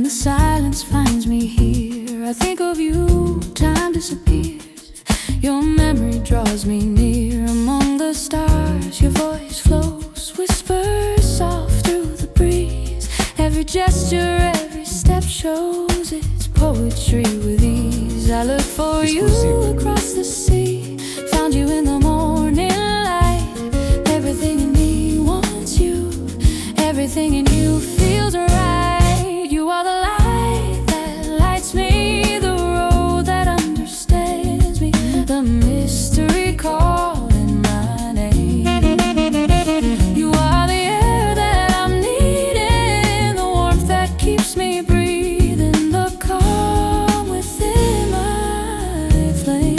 When the silence finds me here, I think of you, time disappears. Your memory draws me near. Among the stars, your voice flows, whispers soft through the breeze. Every gesture, every step shows its poetry with ease. I look for you across the sea, found you in the morning light. Everything in me wants you, everything in you feels right. You are the light that lights me, the road that understands me, the mystery calling my name. You are the air that I'm needing, the warmth that keeps me breathing, the calm within my flame.